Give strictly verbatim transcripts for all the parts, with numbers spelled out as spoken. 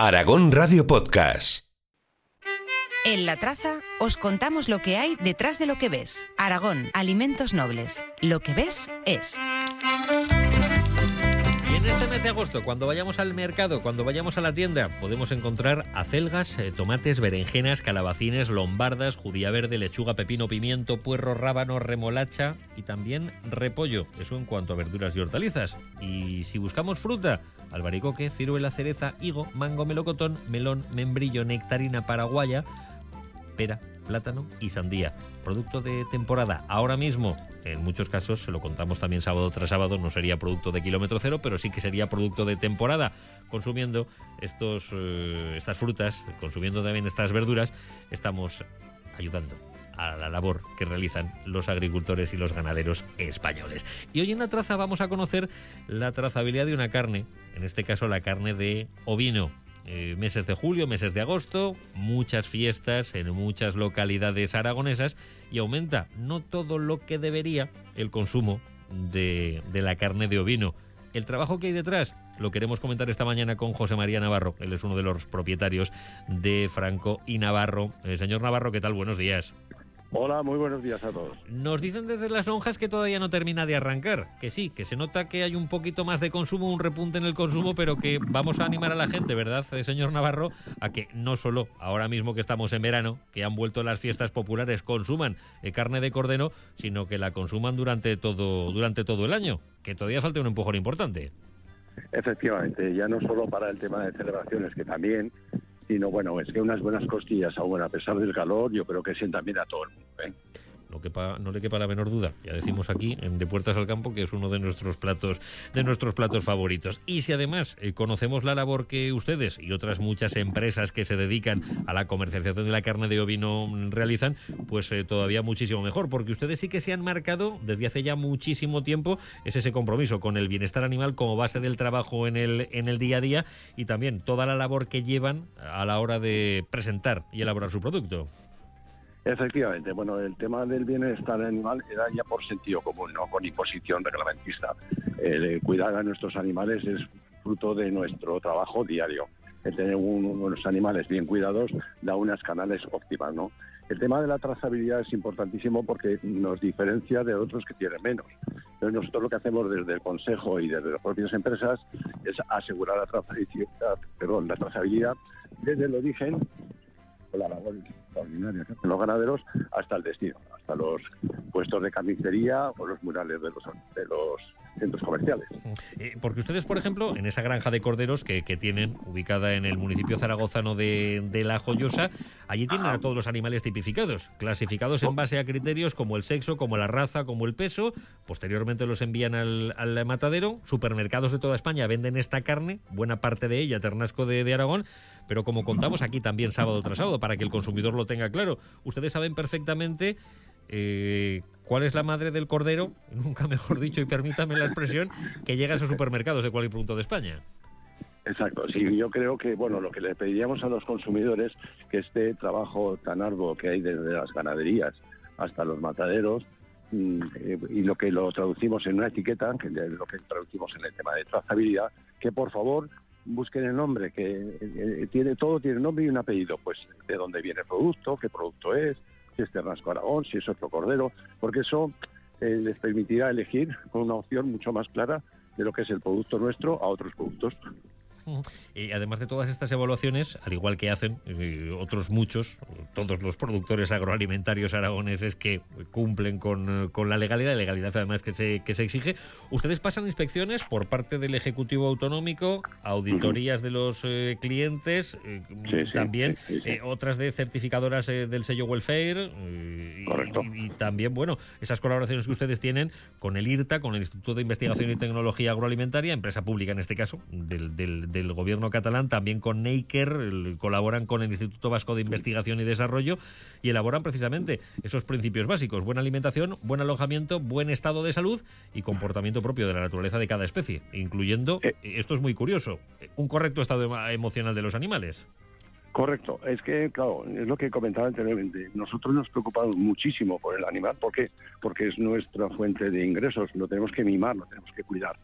Aragón Radio Podcast. En La Traza os contamos lo que hay detrás de lo que ves. Aragón, alimentos nobles. Lo que ves es... Y en este mes de agosto, cuando vayamos al mercado, cuando vayamos a la tienda, podemos encontrar acelgas, eh, tomates, berenjenas, calabacines, lombardas, judía verde, lechuga, pepino, pimiento, puerro, rábano, remolacha y también repollo. Eso en cuanto a verduras y hortalizas. Y si buscamos fruta, albaricoque, ciruela, cereza, higo, mango, melocotón, melón, membrillo, nectarina paraguaya, pera, plátano y sandía. Producto de temporada. Ahora mismo, en muchos casos, se lo contamos también sábado tras sábado, no sería producto de kilómetro cero, pero sí que sería producto de temporada. Consumiendo estos, eh, estas frutas, consumiendo también estas verduras, estamos ayudando a la labor que realizan los agricultores y los ganaderos españoles. Y hoy en La Traza vamos a conocer la trazabilidad de una carne, en este caso la carne de ovino. Eh, meses de julio, meses de agosto, muchas fiestas en muchas localidades aragonesas y aumenta, no todo lo que debería, el consumo de, de la carne de ovino. El trabajo que hay detrás lo queremos comentar esta mañana con José María Navarro. Él es uno de los propietarios de Franco y Navarro. Eh, señor Navarro, ¿qué tal? Buenos días. Hola, muy buenos días a todos. Nos dicen desde las lonjas que todavía no termina de arrancar, que sí, que se nota que hay un poquito más de consumo, un repunte en el consumo, pero que vamos a animar a la gente, ¿verdad, señor Navarro? A que no solo ahora mismo que estamos en verano, que han vuelto las fiestas populares, consuman eh, carne de cordero, sino que la consuman durante todo, durante todo el año, que todavía falta un empujón importante. Efectivamente, ya no solo para el tema de celebraciones, que también, sino bueno, es que unas buenas costillas, aún a pesar del calor, yo creo que sientan bien a todo el mundo, ¿eh? No, quepa, no le quepa la menor duda. Ya decimos aquí, en De Puertas al Campo, que es uno de nuestros platos, de nuestros platos favoritos. Y si además eh, conocemos la labor que ustedes y otras muchas empresas que se dedican a la comercialización de la carne de ovino realizan, pues eh, todavía muchísimo mejor, porque ustedes sí que se han marcado desde hace ya muchísimo tiempo es ese compromiso con el bienestar animal como base del trabajo en el, en el día a día y también toda la labor que llevan a la hora de presentar y elaborar su producto. Efectivamente, bueno, el tema del bienestar animal era ya por sentido común, no con imposición reglamentista. El cuidar a nuestros animales es fruto de nuestro trabajo diario. El tener un, unos animales bien cuidados da unas canales óptimas, ¿no? El tema de la trazabilidad es importantísimo porque nos diferencia de otros que tienen menos. Entonces nosotros lo que hacemos desde el Consejo y desde las propias empresas es asegurar la trazabilidad, perdón, la trazabilidad desde el origen, con la labor extraordinaria que hacen los ganaderos, hasta el destino, hasta los puestos de carnicería o los murales de los, de los centros comerciales. Eh, porque ustedes, por ejemplo, en esa granja de corderos que, que tienen, ubicada en el municipio zaragozano de, de La Joyosa, allí tienen a todos los animales tipificados, clasificados en base a criterios como el sexo, como la raza, como el peso. Posteriormente los envían al, al matadero. Supermercados de toda España venden esta carne, buena parte de ella Ternasco de, de Aragón, pero como contamos aquí también sábado tras sábado, para que el consumidor lo tenga claro, ustedes saben perfectamente eh, cuál es la madre del cordero, nunca mejor dicho, y permítame la expresión, que llega a esos supermercados de cualquier punto de España. Exacto, sí, yo creo que, bueno, lo que le pediríamos a los consumidores, que este trabajo tan arduo que hay desde las ganaderías hasta los mataderos, y, y lo que lo traducimos en una etiqueta, que es lo que traducimos en el tema de trazabilidad, que por favor busquen el nombre, que eh, tiene todo tiene nombre y un apellido, pues de dónde viene el producto, qué producto es, si es Ternasco Aragón, si es otro cordero, porque eso eh, les permitirá elegir con una opción mucho más clara de lo que es el producto nuestro a otros productos. Y además de todas estas evaluaciones, al igual que hacen eh, otros muchos, todos los productores agroalimentarios aragoneses que cumplen con, con la legalidad, legalidad además que se, que se exige, ustedes pasan inspecciones por parte del Ejecutivo Autonómico, auditorías de los eh, clientes, eh, sí, sí, también sí, sí, sí. Eh, otras de certificadoras eh, del sello Welfare, eh, Correcto. Y, y también, bueno, esas colaboraciones que ustedes tienen con el IRTA, con el Instituto de Investigación y Tecnología Agroalimentaria, empresa pública en este caso, del, del, del gobierno catalán, también con Neiker, el, colaboran con el Instituto Vasco de Investigación y Desarrollo y elaboran precisamente esos principios básicos: buena alimentación, buen alojamiento, buen estado de salud y comportamiento propio de la naturaleza de cada especie, incluyendo, eh, esto es muy curioso, un correcto estado emocional de los animales. Correcto, es que, claro, es lo que comentaba anteriormente, nosotros nos preocupamos muchísimo por el animal, ¿por qué? Porque es nuestra fuente de ingresos, lo tenemos que mimar, lo tenemos que cuidar.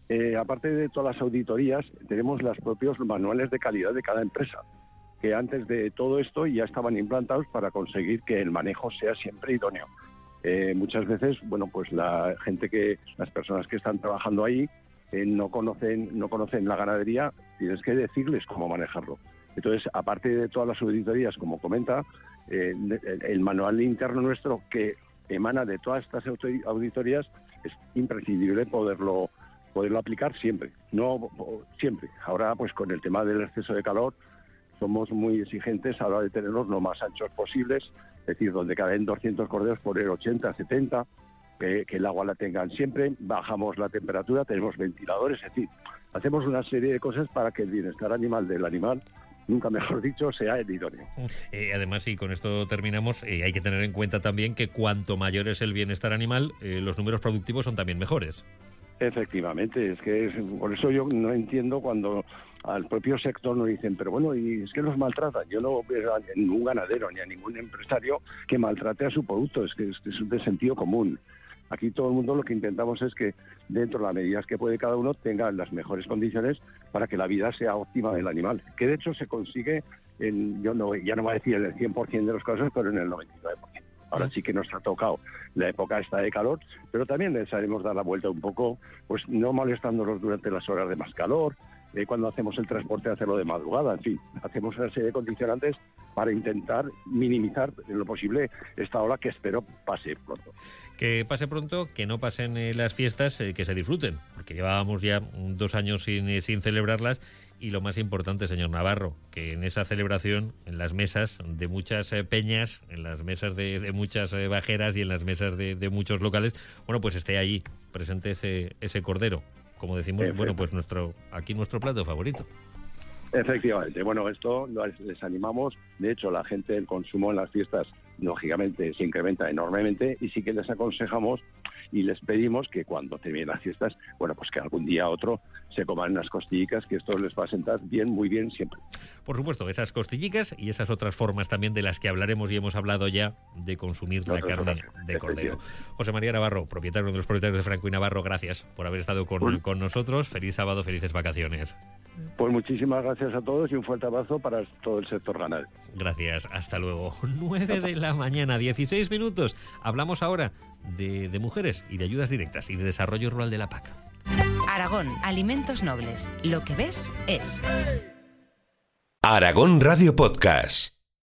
eh, aparte de todas las auditorías, tenemos los propios manuales de calidad de cada empresa, que antes de todo esto ya estaban implantados para conseguir que el manejo sea siempre idóneo. Eh, muchas veces, bueno, pues la gente que, las personas que están trabajando ahí eh, no conocen, no conocen la ganadería, tienes que decirles cómo manejarlo. Entonces, aparte de todas las auditorías, como comenta, eh, el manual interno nuestro que emana de todas estas auditorías es imprescindible poderlo poderlo aplicar siempre, no siempre. Ahora, pues con el tema del exceso de calor, somos muy exigentes a la hora de tenerlos lo más anchos posibles, es decir, donde caben doscientos corderos, poner ochenta, setenta, que, que el agua la tengan siempre, bajamos la temperatura, tenemos ventiladores, es decir, hacemos una serie de cosas para que el bienestar animal del animal, nunca mejor dicho, sea el idóneo. Eh, además, y con esto terminamos, eh, hay que tener en cuenta también que cuanto mayor es el bienestar animal, eh, los números productivos son también mejores. Efectivamente, es que es, por eso yo no entiendo cuando al propio sector nos dicen, pero bueno, y es que los maltratan. Yo no veo a ningún ganadero ni a ningún empresario que maltrate a su producto, es que es, es de sentido común. Aquí todo el mundo lo que intentamos es que dentro de las medidas que puede cada uno tenga las mejores condiciones para que la vida sea óptima del animal, que de hecho se consigue, en, yo no, ya no voy a decir en el cien por ciento de los casos, pero en el noventa y nueve por ciento. Ahora sí que nos ha tocado la época esta de calor, pero también les haremos dar la vuelta un poco, pues no molestándolos durante las horas de más calor, eh, cuando hacemos el transporte hacerlo de madrugada, en fin, hacemos una serie de condicionantes para intentar minimizar en lo posible esta ola que espero pase pronto. Que pase pronto, que no pasen eh, las fiestas, eh, que se disfruten, porque llevábamos ya dos años sin, eh, sin celebrarlas. Y lo más importante, señor Navarro, que en esa celebración, en las mesas de muchas eh, peñas, en las mesas de, de muchas eh, bajeras y en las mesas de, de muchos locales, bueno, pues esté allí presente ese, ese cordero. Como decimos, Perfecto. Bueno, pues nuestro aquí nuestro plato favorito. Efectivamente, bueno, esto les animamos. De hecho, la gente, el consumo en las fiestas, lógicamente, se incrementa enormemente y sí que les aconsejamos y les pedimos que cuando terminen las fiestas, bueno, pues que algún día u otro se coman unas costillicas, que esto les va a sentar bien, muy bien siempre. Por supuesto, esas costillicas y esas otras formas también de las que hablaremos y hemos hablado ya de consumir la carne de cordero. José María Navarro, propietario de los propietarios de Franco y Navarro, gracias por haber estado con, pues, con nosotros. Feliz sábado, felices vacaciones. Pues muchísimas gracias a todos y un fuerte abrazo para todo el sector ganadero. Gracias, hasta luego. nueve de la mañana, dieciséis minutos. Hablamos ahora de, de mujeres y de ayudas directas y de desarrollo rural de la P A C. Aragón, alimentos nobles. Lo que ves es. Aragón Radio Podcast.